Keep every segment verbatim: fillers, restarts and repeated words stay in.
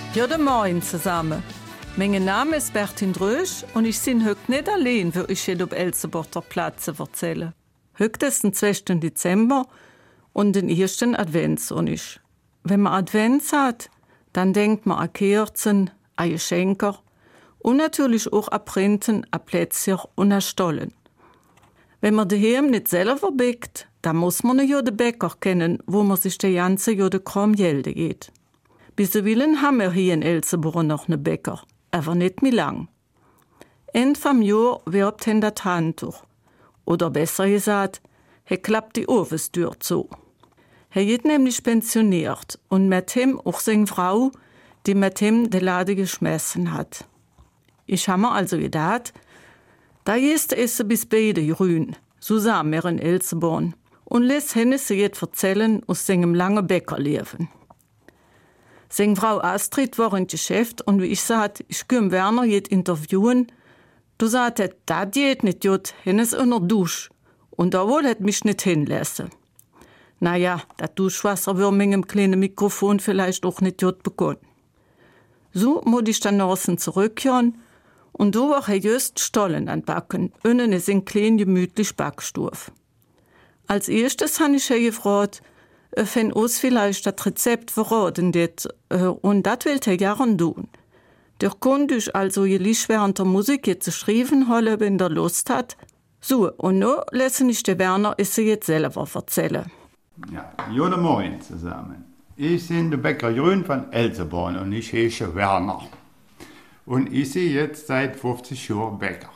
Guten Morgen zusammen. Mein Name ist Bertin Drösch und ich bin heute nicht allein, für ich hier auf Elsenborter Platz zu erzählen. Heute ist der zweiten Dezember und den ersten Adventssonntag. Wenn man Advents hat, dann denkt man an Kerzen, an Geschenke und natürlich auch an Printen, an Plätzchen und an Stollen. Wenn man daheim nicht selber backt, dann muss man ja den Bäcker kennen, wo man sich den ganzen Jahr den Kram Gelde geht. Bisweilen haben wir hier in Elsenborn noch einen Bäcker, aber nicht mehr lang. Ende vom Jahr wirbt hen das Handtuch. Oder besser gesagt, er klappt die Ofentür zu. Er ist nämlich pensioniert und mit ihm auch seine Frau, die mit ihm den Laden geschmissen hat. Ich habe mir also gedacht, da ist es bis beide grün, zusammen wir in Elsenborn, und lässt Hennessy jetzt erzählen aus seinem langen Bäckerleben. Seine Frau Astrid war im Geschäft und wie ich sagte, ich kann Werner jetzt interviewen. Du sagst, das geht nicht gut, Hennes in der Dusche. Und da wohl hat mich nicht hinlassen. Naja, das Duschwasser wird mit einem kleinen Mikrofon vielleicht auch nicht gut bekommen. So muss ich dann außen zurückkehren und da war er just Stollen anbacken. Innen ist ein klein gemütlich Backstuf. Als erstes habe ich ihn gefragt, wenn uns vielleicht das Rezept verraten wird, und das will er gerne tun. Der konnte ich also gleich während der Musik jetzt schreiben holen, wenn er Lust hat. So, und nun lasse ich den Werner es jetzt selber erzählen. Ja, guten Morgen zusammen. Ich bin der Bäcker Grün von Elsenborn und ich heiße Werner. Und ich bin jetzt seit fünfzig Jahren Bäcker.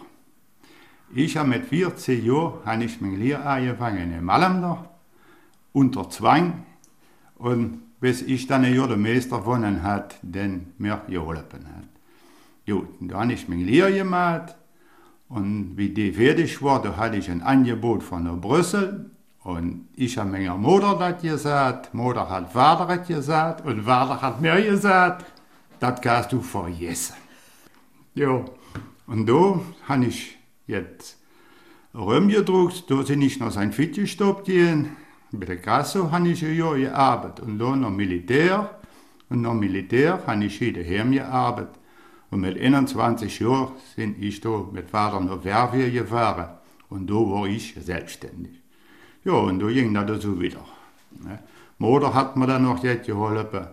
Ich habe mit vierzehn Jahren habe ich meine Lehre angefangen in Malamda, unter Zwang. Und bis ich dann ein Jahr den Meister gewonnen hat, den mir geholfen hat. Gut, und dann habe ich meine Lehre gemacht. Und wie die fertig war, da hatte ich ein Angebot von der Brüssel. Und ich habe meiner Mutter das gesagt, Mutter hat Vater das gesagt und Vater hat mir gesagt, das kannst du vergessen. Ja, und da habe ich jetzt rumgedruckt, da sind ich noch sein Fittgestopp gehen. Bei der Kasse habe ich ein Jahr gearbeitet und dann noch Militär. Und noch Militär habe ich hier daheim gearbeitet. Und mit einundzwanzig Jahren bin ich da mit Vater nach Verviers gefahren. Und da war ich selbstständig. Ja, und da ging das so wieder. Ne? Mutter hat mir dann noch jetzt geholfen.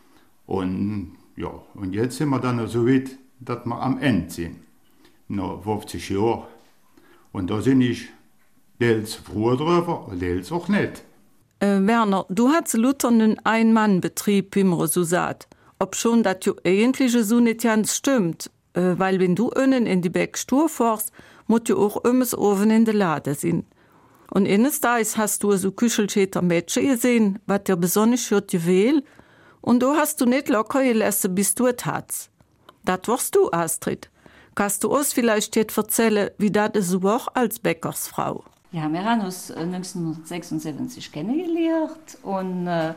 Und ja, und jetzt sind wir dann so weit, dass wir am Ende sind. Nach fünfzig Jahren. Und da sind ich teils froh drüber, teils auch nicht. Äh, Werner, du hast Luther einen Ein-Mann-Betrieb, wie man so sagt. Ob schon das ja eigentlich so nicht ganz stimmt. Äh, weil wenn du innen in die Backstube fährst, musst du auch immer oben in der Lade sein. Und eines Tages hast du so Küchelschäter Mädchen gesehen, was dir besonders gut gewählt. Und da hast du nicht locker gelassen, bis du es hast. Das warst du, Astrid. Kannst du uns vielleicht jetzt erzählen, wie das so war als Bäckersfrau? Ja, wir haben uns neunzehnhundertsechsundsiebzig kennengelernt und äh,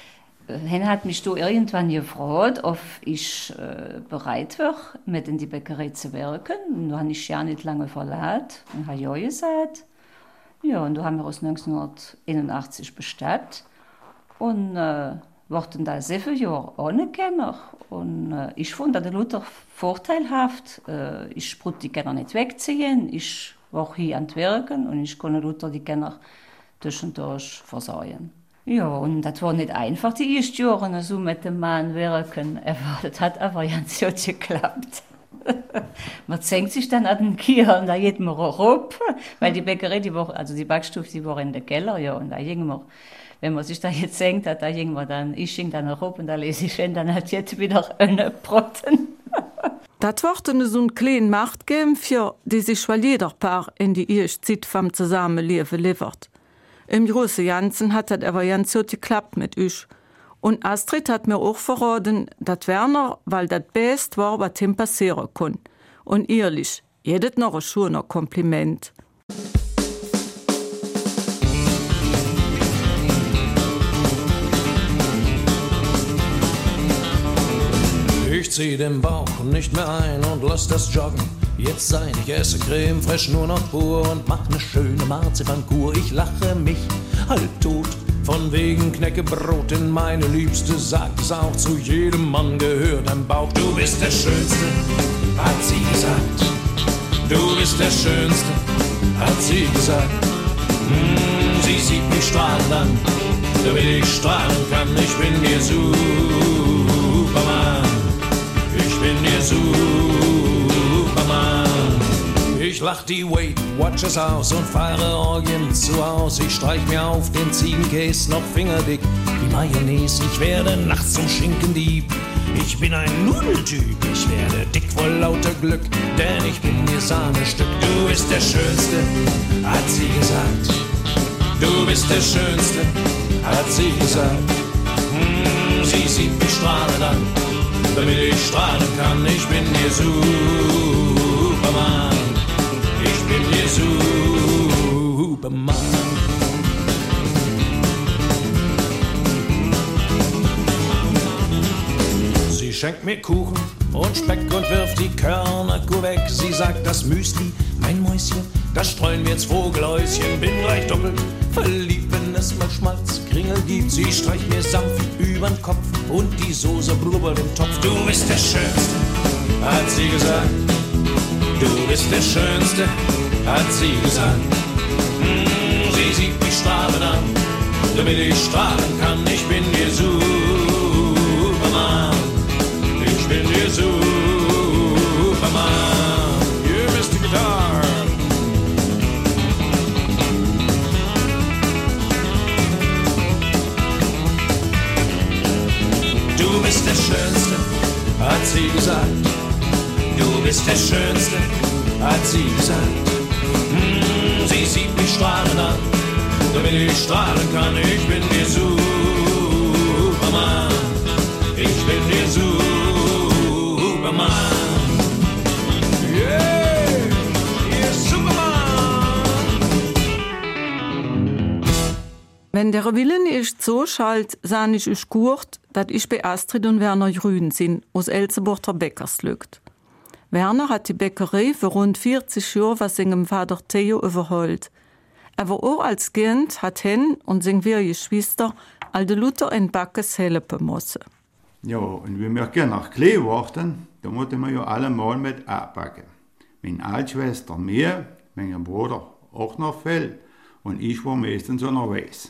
Hen hat mich da irgendwann gefragt, ob ich äh, bereit wäre, mit in die Bäckerei zu wirken. Und da habe ich ja nicht lange verlassen und habe ja gesagt. Ja, und da haben wir uns neunzehnhunderteinundachtzig bestattet und äh, wurden da sieben Jahre ohne Kenner. Und äh, ich fand das Luther vorteilhaft. Äh, ich brauchte die Kenner nicht wegziehen. Ich war hier an Wirken und ich konnte Luther die Kenner durch und durch versorgen. Ja, und das war nicht einfach, die ersten Jahre so mit dem Mann wirken. Das hat aber ganz gut geklappt. Man zwängt sich dann an den Kier und da geht man auch rup, weil die Bäckerei, die war, also die Backstube, die war in der Keller, ja, und da ging man, wenn man sich da jetzt senkt hat, da ging man dann, ich ging dann rup und da lese ich hin, dann hat jetzt wieder eine Brotten. Das wurde so ein kleines Machtgame für die sich für jeder Paar in die erste Zeit vom Zusammenleben liefert. Im Großen und Ganzen hat das aber ganz gut geklappt mit euch. Und Astrid hat mir auch verraten, dass Werner, weil das Beste war, was ihm passieren kann. Und ehrlich, jedes noch ein schöner Kompliment. Ich zieh den Bauch nicht mehr ein und lass das joggen jetzt sein. Ich esse Creme fraiche nur noch pur und mach ne schöne Marzipankur. Ich lache mich halb tot vor von wegen Knäckebrot, denn meine Liebste sagt es auch, zu jedem Mann gehört ein Bauch. Du bist der Schönste, hat sie gesagt. Du bist der Schönste, hat sie gesagt. Mm, sie sieht mich strahlend an, damit ich strahlen kann. Ich bin ihr Superman, ich bin ihr Superman. Ich lach die Weight Watchers aus und fahre Orgien zu Haus. Ich streich mir auf den Ziegenkäse noch fingerdick wie Mayonnaise. Ich werde nachts zum Schinkendieb. Ich bin ein Nudeltyp. Ich werde dick vor lauter Glück, denn ich bin ihr Sahnestück. Du bist der Schönste, hat sie gesagt. Du bist der Schönste, hat sie gesagt. Mm, sie sieht mich strahlend an, damit ich strahlen kann. Ich bin ihr Superman. Ich bin ihr Superman. Sie schenkt mir Kuchen und Speck und wirft die Körner weg. Sie sagt, das Müsli, mein Mäuschen, das streuen wir ins Vogelhäuschen. Bin gleich doppelt verliebt, wenn es mal Schmalzkringel gibt. Sie streicht mir sanft übern Kopf und die Soße blubbert im Topf. Du bist der Schönste, hat sie gesagt. Du bist der Schönste, hat sie gesagt. Mm, sie sieht mich strahlend an, damit ich strahlen kann. Ich bin ihr Superman. Ich bin ihr Superman. Hier ist die Gitarre. Du bist der Schönste, hat sie gesagt. Du bist der Schönste, hat sie gesagt. Mm, sie sieht mich strahlend an, damit ich strahlen kann. Ich bin ihr Superman. Ich bin ihr Superman. Yeah, ihr Superman. Wenn der Willen ist so schalt, sah ich euch gut, dass ich bei Astrid und Werner Grün sind, aus Elsenburger Bäckerslügt. Werner hat die Bäckerei für rund vierzig Jahre von seinem Vater Theo überholt. Aber auch als Kind hat hen und seine vier Schwester alte Luther in Backes helfen müssen. Ja, und wie wir gerne nach klein wurden, da mussten wir ja alle mal mit anpacken. Meine Altschwester mir, mein Bruder auch noch viel und ich war meistens unterwegs.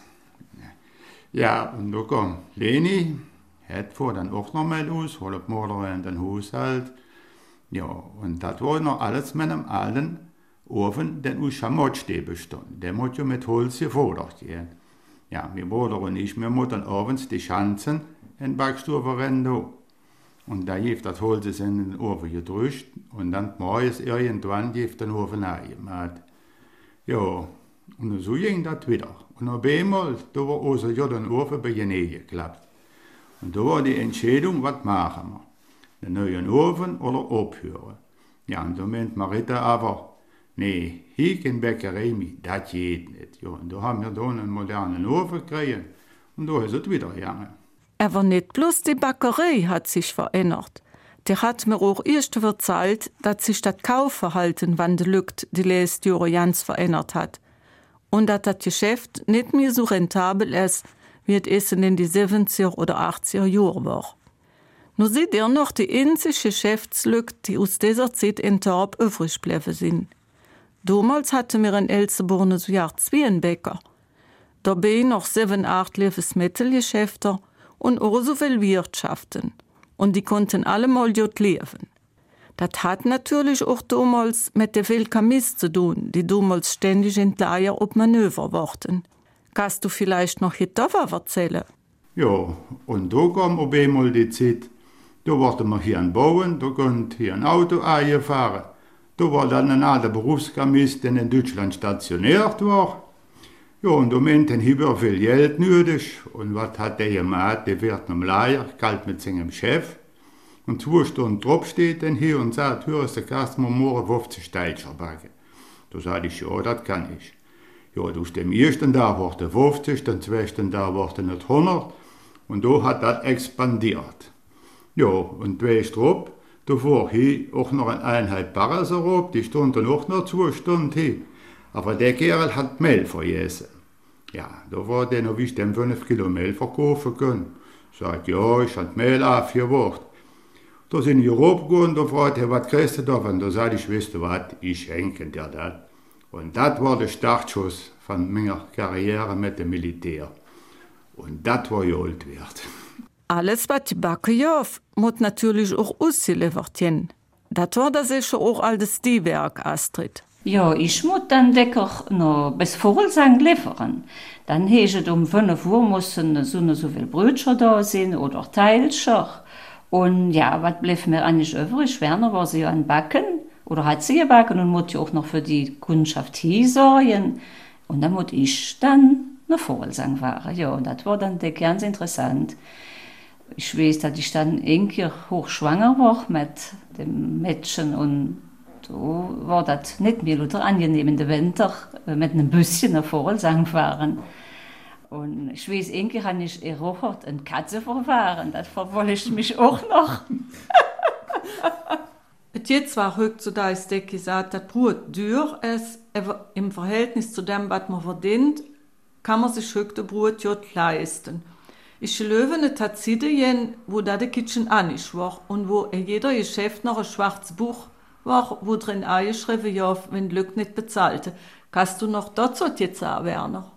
Ja, und da kam Leni, hat vor dann auch noch mal aus, halb Mutter in den Haushalt. Ja, und das war noch alles mit einem alten Ofen, der aus Schamottstäbe stand. Der muss ja mit Holz gefordert werden. Ja, mein Bruder und ich, wir mussten abends die Schanzen in die Backstube rennen. Und da hielt das Holz in den Ofen gedrückt und dann morgens irgendwann hielt den Ofen angemacht. Ja, und so ging das wieder. Und auf einmal, da war also ja den Ofen bei Jene geklappt. Und da war die Entscheidung, was machen wir? Den neuen Ofen oder abhören? Ja, und da meint Marita aber, nee, hier in Bäckerei, das geht nicht. Ja, und da haben wir dann einen modernen Ofen gekriegt und da ist es wieder gegangen. Aber nicht bloß die Bäckerei hat sich verändert. Der hat mir auch erst erzählt, dass sich das Kaufverhalten von der Lügt die letzten Jahre ganz verändert hat. Und dass das Geschäft nicht mehr so rentabel ist, wie es in den siebziger oder achtziger Jahren war. Nur seht ihr noch die einzige Geschäftslücke, die aus dieser Zeit in Torp übrig geblieben sind. Damals hatten wir in Elsenborn so Jahr zwei einen Bäcker. Dabei noch sieben, acht Lebensmittelgeschäfte und auch so viele Wirtschaften. Und die konnten allemal dort leben. Das hat natürlich auch damals mit der viel Kamis zu tun, die damals ständig in Leier auf Manöver warten. Kannst du vielleicht noch hier davon erzählen? Ja, und da kam auf einmal die Zeit, da wollten wir hier bauen, da konnte hier ein Auto einfahren. Da war dann ein alter Berufskamis, der in Deutschland stationiert war. Ja, und da meinten wir viel Geld nötig. Und was hat der gemacht? Der wird am Leier, kalt mit seinem Chef. Und zwei Stunden drauf steht dann hier und sagt, hör, du kannst mir morgen fünfzig Teilchen backen. Da sagte ich, ja, das kann ich. Ja, aus dem ersten Tag wurde fünfzig, den zweiten Tag wurde nicht hundert. Und da hat das expandiert. Ja, und zwei Strupp, da fuhr hier auch noch eine Einheit Barreser, die stand dann auch noch zwei Stunden hier. Aber der Kerl hat Mehl vergessen. Ja, da war der noch, wie ich dem fünf Kilo Mehl verkaufen kann. Sagt, ja, ich habe Mehl aufgebracht. Da sind ich hochgegangen, da fragte er, was kriegst du da? Und da sagte ich, weißt du was, ich schenke dir das. Und das war der Startschuss von meiner Karriere mit dem Militär. Und das war Gold wert. Alles, was die Backe jauf, muss natürlich auch ausgeliefert werden. Das war das sicher auch alles die Werk, Astrid. Ja, ich muss dann decker noch bis Vogelsang liefern. Dann hätte um fünf Uhr mussten so und so viele Brötchen da sein oder Teilchen. Und ja, was blieb mir eigentlich übrig? Werner war sie ja an Backen oder hat sie gebacken und musste auch noch für die Kundschaft hier sorgen. Und dann musste ich dann eine Vogelsang fahren. Ja, und das war dann ganz interessant. Ich weiß, dass ich dann irgendwie hochschwanger war mit dem Mädchen und da war das nicht mehr oder angenehm in den Winter mit einem Büsschen eine Vogelsang fahren. Und ich weiß, irgendwie habe ich erochert eine Katze verfahren. Das verfolgt mich auch noch. Jetzt war heutzutage gesagt, das Brot teuer ist, aber im Verhältnis zu dem, was man verdient, kann man sich heute Brot ja leisten. Ich löwe eine Tazide, wo da der Kitchen an ist war und wo in jeder Geschäft noch ein schwarzes Buch war, wo drin eingeschrieben ja, wenn Glück nicht bezahlte. Kannst du noch dazu jetzt sagen, Werner?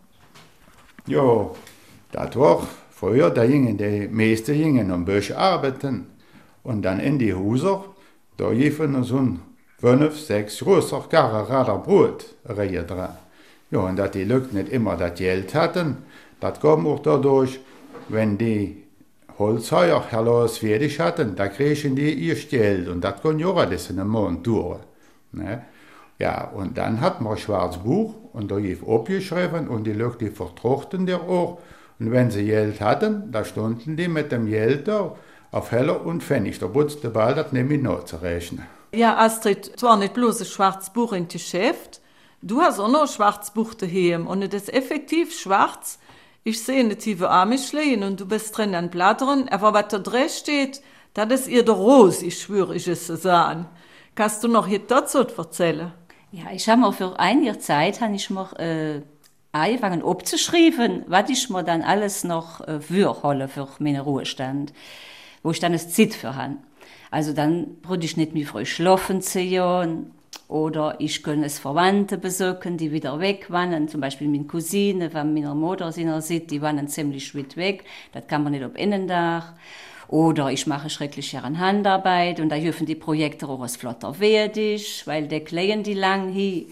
Ja, das war früher, da gingen die meisten gingen am Bösch arbeiten. Und dann in die Häuser, da liefen so ein fünf, sechs großer Karrerader Brot Reihe dran. Ja, und dass die Leute nicht immer das Geld hatten, das kam auch dadurch, wenn die Holzheuer heraus fertig hatten, da kriegen die ihr Geld und das kann ja alles in einem Monat dauern. Ne? Ja, und dann hat man ein schwarzes Buch und da lief abgeschrieben und die Leute die vertrochten der auch. Und wenn sie Geld hatten, da stunden die mit dem Geld da auf Heller und Pfennig. Da putzte bald das nämlich noch zu rechnen. Ja, Astrid, es war nicht bloß ein schwarzes Buch im Geschäft. Du hast auch noch ein schwarzes Buch daheim und das ist effektiv schwarz. Ich sehe eine tiefe Armischlein und du bist drin an Blattern, aber was da drin steht, das ist ihr der Rose, ich schwöre, ich es zu sagen. Kannst du noch hier dazu erzählen? Ja, ich habe mir für einige Zeit habe ich mir äh, angefangen abzuschreiben, was ich mir dann alles noch äh, für holen für meinen Ruhestand, wo ich dann das Zeit für habe. Also dann brauche ich nicht mehr früh schlafen zu gehen oder ich kann es Verwandte besuchen, die wieder weg waren, zum Beispiel meine Cousine von meiner Mutter, die waren ziemlich weit weg, das kann man nicht auf Innendach. Oder ich mache schrecklich gerne Handarbeit und da helfen die Projekte auch was flotter fertig, weil die kleien die lang hier.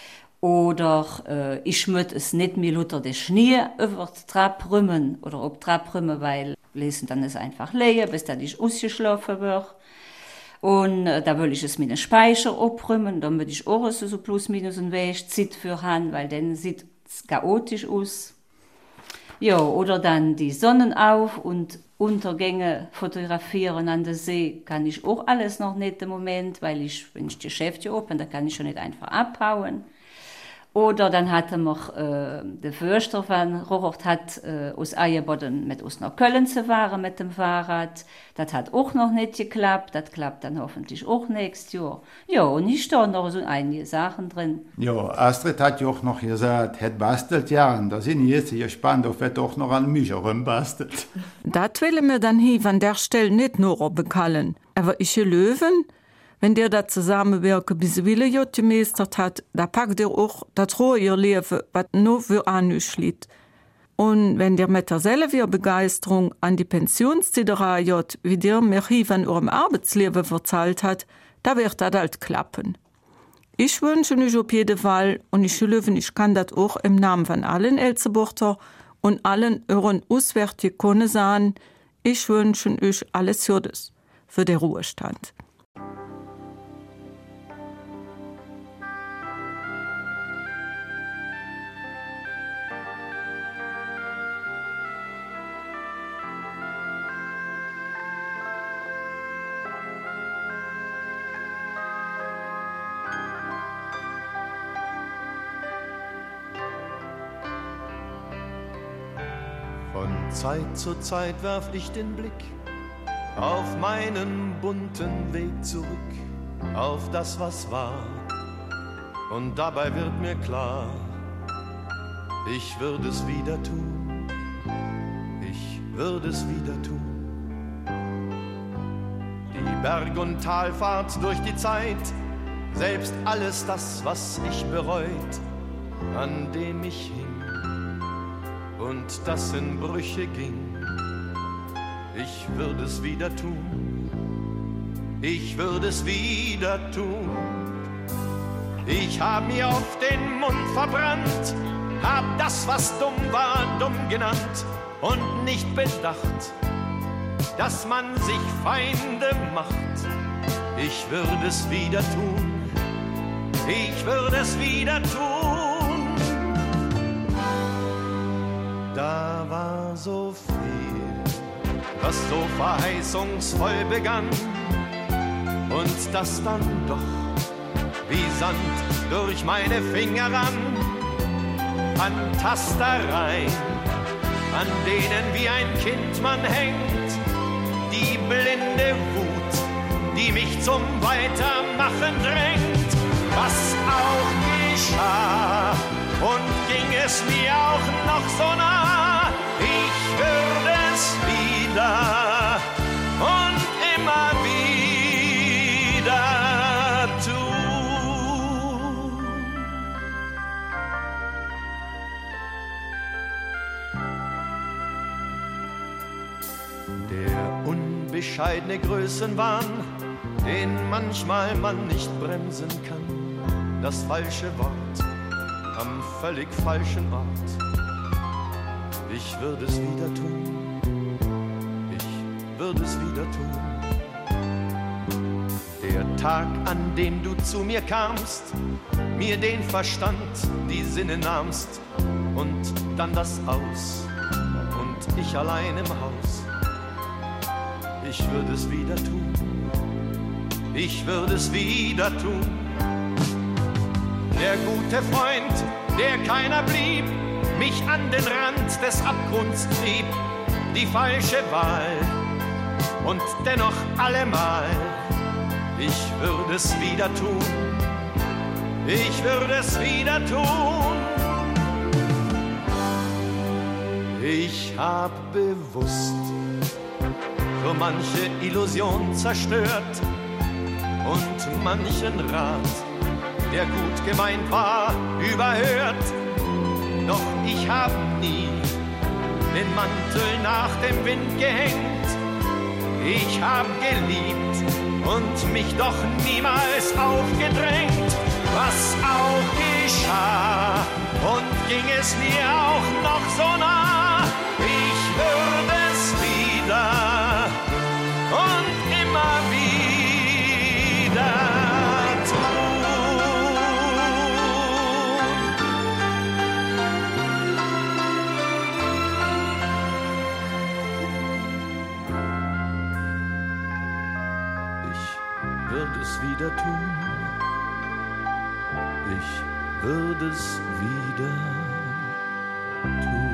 Oder äh, ich möchte es nicht mehr unter den Schnee über die Trappe rümmen oder ob Trappe rümmen, weil lesen dann es einfach leer, bis dann ich ausgeschlafen wird. Und äh, da will ich es mit einem Speicher abrümmen, dann würde ich auch so plus minus einen Weg Zeit für haben, weil dann sieht es chaotisch aus. Ja, oder dann die Sonnenauf- und Untergänge fotografieren an der See kann ich auch alles noch nicht im Moment, weil ich, wenn ich die Geschäfte open, da kann ich schon nicht einfach abhauen. Oder dann hatte noch äh, der Förster von Rochert hat äh, aus Eierboden mit uns nach Köln zu fahren mit dem Fahrrad. Das hat auch noch nicht geklappt. Das klappt dann hoffentlich auch nächstes Jahr. Ja, und ich stehe noch so einige Sachen drin. Ja, Astrid hat ja auch noch gesagt, het bastelt ja. Und da sind jetzt gespannt, ob er doch noch an mich bastelt. Das will mir dann hier an der Stelle nicht nur bekallen. Aber ich Löwen, wenn der da zusammenwirken bis Wille Jut gemeistert hat, da packt er auch das rohe ihr Leben, was nur für anüsch liegt. Und wenn der mit derselben Begeisterung an die Pensionszeit reiht, wie der mir hier von eurem Arbeitsleben verzahlt hat, da wird das halt klappen. Ich wünsche euch auf jeden Fall, und ich löwen, ich kann das auch im Namen von allen Elzebuchter und allen euren auswärtigen Kunden sagen, ich wünsche euch alles Gutes für den Ruhestand. Von Zeit zu Zeit werf ich den Blick auf meinen bunten Weg zurück, auf das, was war. Und dabei wird mir klar, Ich würde es wieder tun, ich würde es wieder tun. Die Berg- und Talfahrt durch die Zeit, selbst alles das, was ich bereut, an dem ich hing und das in Brüche ging. Ich würde es wieder tun, ich würde es wieder tun. Ich hab mir oft den Mund verbrannt, hab das, was dumm war, dumm genannt und nicht bedacht, dass man sich Feinde macht. Ich würde es wieder tun, ich würde es wieder tun. Da war so viel, was so verheißungsvoll begann und das dann doch wie Sand durch meine Finger rann. An Tastereien, an denen wie ein Kind man hängt, die blinde Wut, die mich zum Weitermachen drängt. Was auch geschah und ging es mir auch noch so nah, ich würde es wieder und immer wieder tun. Der unbescheidene Größenwahn, den manchmal man nicht bremsen kann, das falsche Wort am völlig falschen Ort. Ich würde es wieder tun, ich würde es wieder tun. Der Tag, an dem du zu mir kamst, mir den Verstand, die Sinne nahmst und dann das Aus und ich allein im Haus. Ich würde es wieder tun, ich würde es wieder tun. Der gute Freund, der keiner blieb, mich an den Rand des Abgrunds trieb, die falsche Wahl und dennoch allemal. Ich würde es wieder tun, ich würde es wieder tun. Ich hab bewusst so manche Illusion zerstört und manchen Rat, der gut gemeint war, überhört. Doch ich hab nie den Mantel nach dem Wind gehängt. Ich hab geliebt und mich doch niemals aufgedrängt. Was auch geschah und ging es mir auch noch so nah, ich würde es wieder und immer wieder tun. Ich würde es wieder tun, ich würde es wieder tun.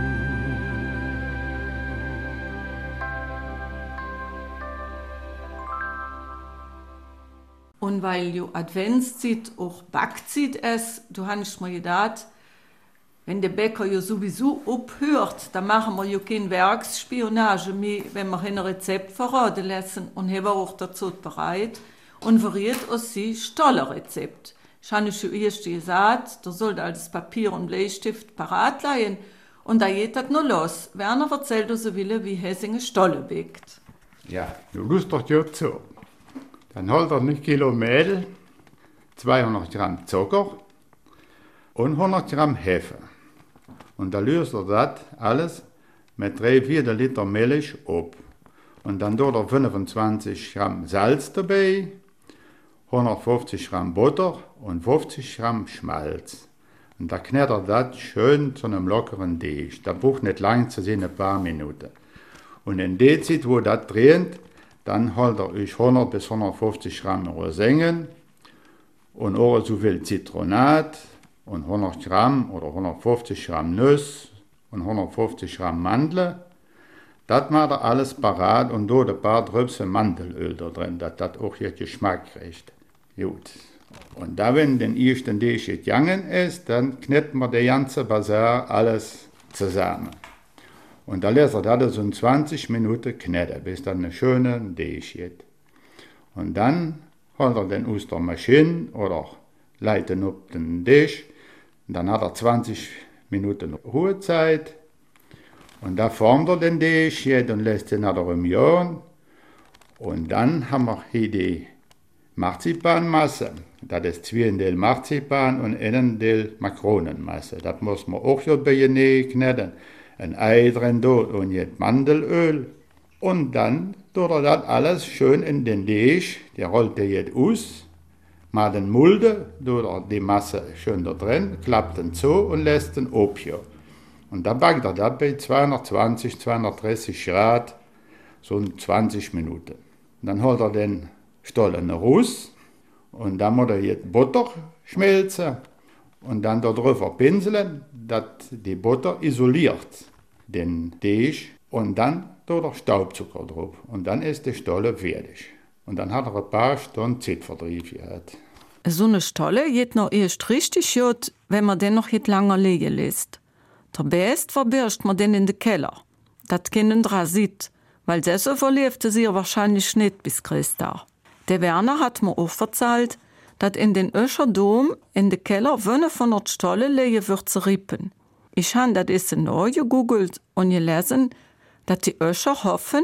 Und weil jo Adventszeit auch Backzeit ist, du hast mir gedacht, wenn der Bäcker ja sowieso abhört, dann machen wir ja keine Werksspionage mehr, wenn wir ein Rezept verraten lassen und haben auch dazu bereit und verrät uns sie Stollerrezept. Ich habe schon erst gesagt, da sollte alles Papier und Bleistift parat leihen und da geht das noch los. Werner erzählt uns so will, wie Hessingen Stolle bäckt. Ja, du lust doch ja zu. Dann holt er ein Kilo Mehl, zweihundert Gramm Zucker und hundert Gramm Hefe. Und da löst er das alles mit drei Viertel Liter Milch ab. Und dann tut er fünfundzwanzig Gramm Salz dabei, hundertfünfzig Gramm Butter und fünfzig Gramm Schmalz. Und da knettert das schön zu einem lockeren Teig. Das braucht nicht lang zu sein, ein paar Minuten. Und in der Zeit, wo das dreht, dann holt er euch hundert bis hundertfünfzig Gramm Rosinen und auch so viel Zitronat und hundert Gramm oder hundertfünfzig Gramm Nuss und hundertfünfzig Gramm Mandeln. Das macht er alles parat und dort ein paar Tröpfchen Mandelöl da drin, dass das auch hier Geschmack kriegt. Gut. Und da, wenn den ersten Tisch gegangen ist, dann kneten wir den ganzen Basar alles zusammen. Und da lässt er das so zwanzig Minuten kneten, bis dann eine schöne Tisch geht. Und dann holt er den aus der Maschine oder leitet auf den Tisch. Und dann hat er zwanzig Minuten Ruhezeit. Und da formt er den Tisch und lässt den nach einem Jahr. Und dann haben wir hier die Marzipanmasse. Das ist zwei Teil Marzipan und ein Teil Makronenmasse. Das muss man auch schon bei Nähe kneten. Ein Ei drin dort und jetzt Mandelöl. Und dann tut er das alles schön in den Tisch. Der rollt er jetzt aus. Mal den Mulde, tut er die Masse schön da drin, klappt den zu und lässt den abhören. Und dann backt er das bei zweihundertzwanzig, zweihundertdreißig Grad, so zwanzig Minuten. Und dann holt er den Stollen raus und dann muss er jetzt Butter schmelzen und dann darüber pinseln, dass die Butter isoliert den Tisch und dann tut er Staubzucker drauf und dann ist die Stolle fertig. Und dann hat er ein paar Stunden Zeitvertrieb gehabt. So eine Stolle geht noch erst richtig gut, wenn man den noch nicht lange liegen lässt. Der Best verbirgt man den in den Keller. Das kennen dran sieht, weil das verliefte sie wahrscheinlich nicht bis Christa. Der Werner hat mir auch erzählt, dass in den Öscherdom in den Keller fünfhundert Stolle liegen wird zu rippen. Ich habe das ist neu gegoogelt und gelesen, dass die Öscher hoffen,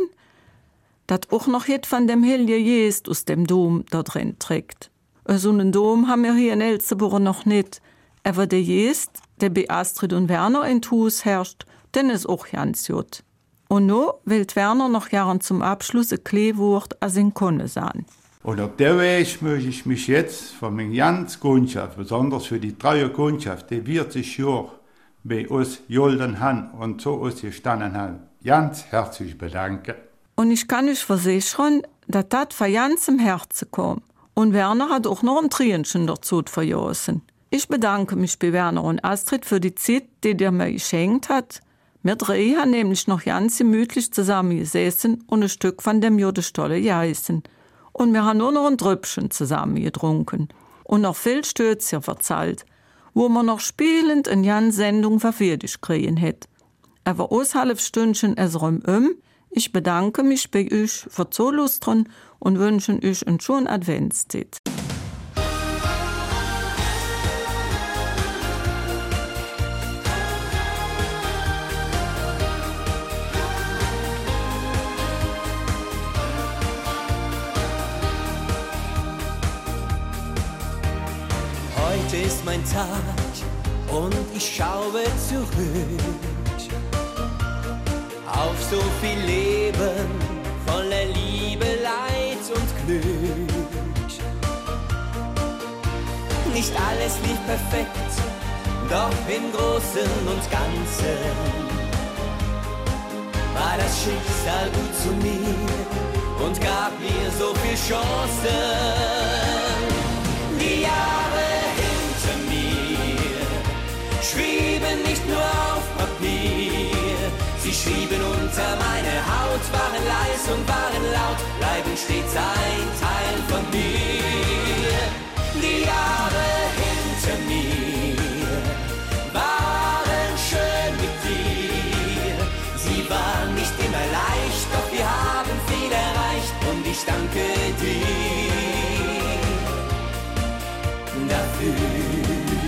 dass auch noch jet von dem Helge Jeest aus dem Dom da drin trägt. So einen Dom haben wir hier in Elzebourg noch nicht. Aber der Jeest, der bei Astrid und Werner in Hus herrscht, den ist auch ganz gut. Und nun will Werner noch Jahren zum Abschluss ein Kleewort als in Konne sein. Und auf der Weg möchte ich mich jetzt von meiner ganzen Kundschaft, besonders für die treue Kundschaft, die vierzig Jahre bei uns geholfen haben und zu uns gestanden haben, ganz herzlich bedanken. Und ich kann euch versichern, dass das von ganzem Herzen kommt. Und Werner hat auch noch ein Tränchen dazu verjossen. Ich bedanke mich bei Werner und Astrid für die Zeit, die ihr mir geschenkt hat. Wir drei haben nämlich noch ganz gemütlich zusammen gesessen und ein Stück von dem Jodestolle gegessen. Und wir haben nur noch ein Tröpfchen zusammen getrunken. Und noch viel Stürzchen verzahlt, wo man noch spielend eine ganze Sendung fertig kriegen hätte. Aber aus halb Stündchen ist rum um. Ich bedanke mich bei euch für Zulustern und wünsche euch eine schöne Adventszeit. Heute ist mein Tag und ich schaue zurück auf so viel Leben voller Liebe, Leid und Glück. Nicht alles lief perfekt, doch im Großen und Ganzen war das Schicksal gut zu mir und gab mir so viel Chancen. Die Jahre hinter mir schrieben nicht nur auf Papier, sie schrieben unter meine Haut, waren leis und waren laut, bleiben stets ein Teil von mir. Die Jahre hinter mir waren schön mit dir. Sie waren nicht immer leicht, doch wir haben viel erreicht und ich danke dir dafür.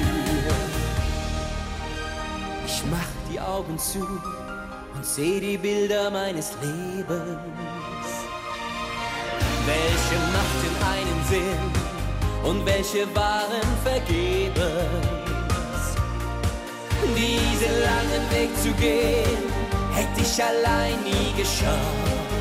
Ich mach die Augen zu und seh die Bilder meines Lebens. Welche machten einen Sinn und welche waren vergebens? Diesen langen Weg zu gehen, hätte ich allein nie geschafft.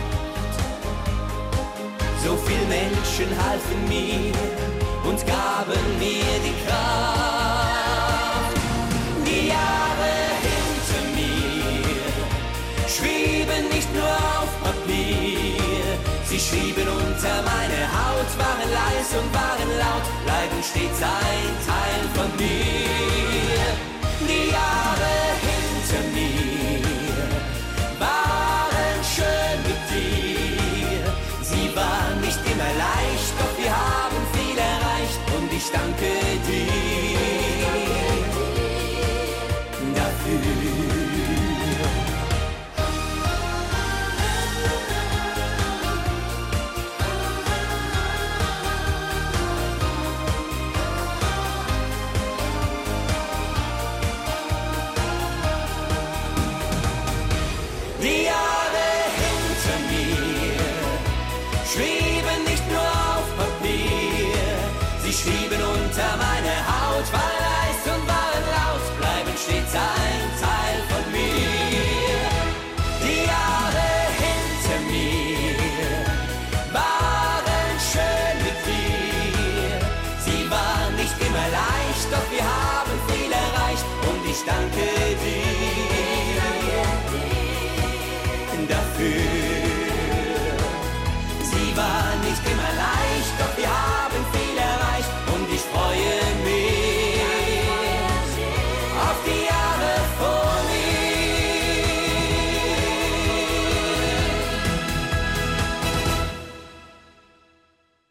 So viele Menschen halfen mir und gaben mir die Kraft. Die Jahre hinter mir schrieben nicht nur auf Papier, sie schrieben unter meine Haut, waren leis und waren laut, bleiben stets ein Teil von mir. Die Jahre hinter mir waren schön mit dir. Sie waren nicht immer leicht, doch wir haben viel erreicht und ich danke danke